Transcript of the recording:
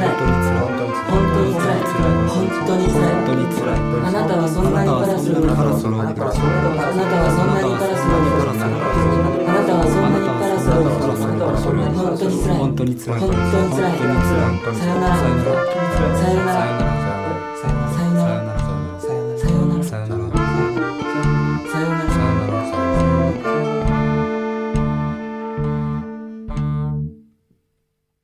い本当に辛い本当に辛いあなたはそんなにカラスのあなたはそんなにカラスのあなたはそんなにカラスのあなたはそんなにカラスの本当に辛い本当に辛いさよならさよなら